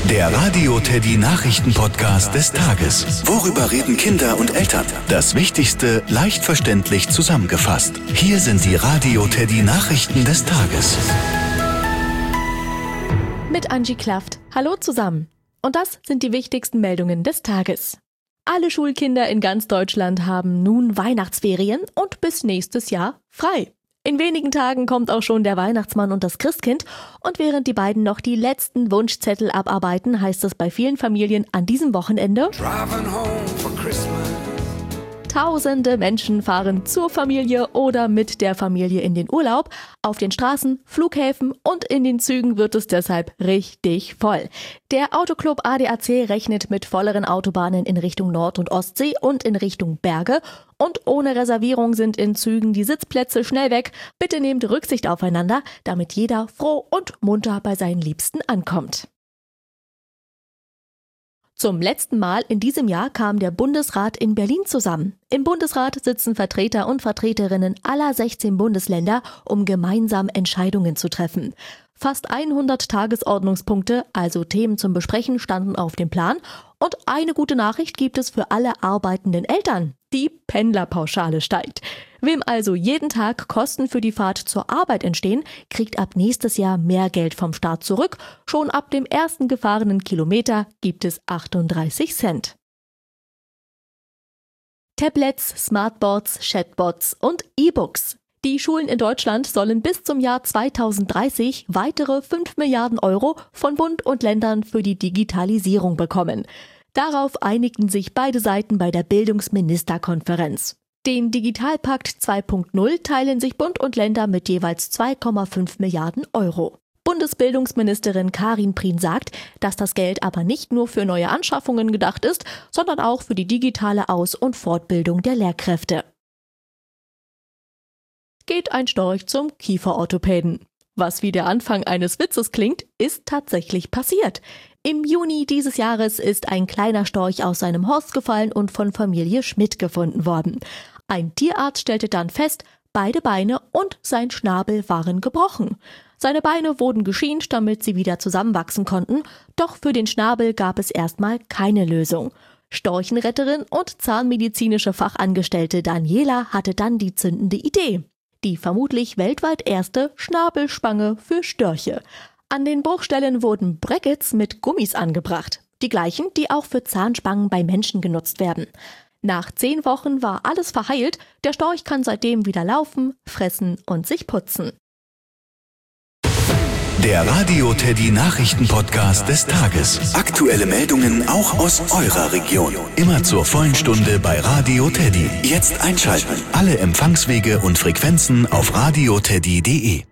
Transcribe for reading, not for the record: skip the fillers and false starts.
Der Radio Teddy Nachrichten-Podcast des Tages. Worüber reden Kinder und Eltern? Das Wichtigste leicht verständlich zusammengefasst. Hier sind die Radio Teddy Nachrichten des Tages. Mit Angie Klaft. Hallo zusammen. Und das sind die wichtigsten Meldungen des Tages. Alle Schulkinder in ganz Deutschland haben nun Weihnachtsferien und bis nächstes Jahr frei. In wenigen Tagen kommt auch schon der Weihnachtsmann und das Christkind. Und während die beiden noch die letzten Wunschzettel abarbeiten, heißt es bei vielen Familien an diesem Wochenende: Tausende Menschen fahren zur Familie oder mit der Familie in den Urlaub. Auf den Straßen, Flughäfen und in den Zügen wird es deshalb richtig voll. Der Autoclub ADAC rechnet mit volleren Autobahnen in Richtung Nord- und Ostsee und in Richtung Berge. Und ohne Reservierung sind in Zügen die Sitzplätze schnell weg. Bitte nehmt Rücksicht aufeinander, damit jeder froh und munter bei seinen Liebsten ankommt. Zum letzten Mal in diesem Jahr kam der Bundesrat in Berlin zusammen. Im Bundesrat sitzen Vertreter und Vertreterinnen aller 16 Bundesländer, um gemeinsam Entscheidungen zu treffen. Fast 100 Tagesordnungspunkte, also Themen zum Besprechen, standen auf dem Plan. Und eine gute Nachricht gibt es für alle arbeitenden Eltern. Die Pendlerpauschale steigt. Wem also jeden Tag Kosten für die Fahrt zur Arbeit entstehen, kriegt ab nächstes Jahr mehr Geld vom Staat zurück. Schon ab dem ersten gefahrenen Kilometer gibt es 38 Cent. Tablets, Smartboards, Chatbots und E-Books. Die Schulen in Deutschland sollen bis zum Jahr 2030 weitere 5 Milliarden Euro von Bund und Ländern für die Digitalisierung bekommen. Darauf einigten sich beide Seiten bei der Bildungsministerkonferenz. Den Digitalpakt 2.0 teilen sich Bund und Länder mit jeweils 2,5 Milliarden Euro. Bundesbildungsministerin Karin Prien sagt, dass das Geld aber nicht nur für neue Anschaffungen gedacht ist, sondern auch für die digitale Aus- und Fortbildung der Lehrkräfte. Geht ein Storch zum Kieferorthopäden. Was wie der Anfang eines Witzes klingt, ist tatsächlich passiert. Im Juni dieses Jahres ist ein kleiner Storch aus seinem Horst gefallen und von Familie Schmidt gefunden worden. Ein Tierarzt stellte dann fest, beide Beine und sein Schnabel waren gebrochen. Seine Beine wurden geschient, damit sie wieder zusammenwachsen konnten, doch für den Schnabel gab es erstmal keine Lösung. Storchenretterin und zahnmedizinische Fachangestellte Daniela hatte dann die zündende Idee. Die vermutlich weltweit erste Schnabelspange für Störche. An den Bruchstellen wurden Brackets mit Gummis angebracht. Die gleichen, die auch für Zahnspangen bei Menschen genutzt werden. Nach 10 Wochen war alles verheilt. Der Storch kann seitdem wieder laufen, fressen und sich putzen. Der Radio Teddy Nachrichten-Podcast des Tages. Aktuelle Meldungen auch aus eurer Region. Immer zur vollen Stunde bei Radio Teddy. Jetzt einschalten. Alle Empfangswege und Frequenzen auf radioteddy.de.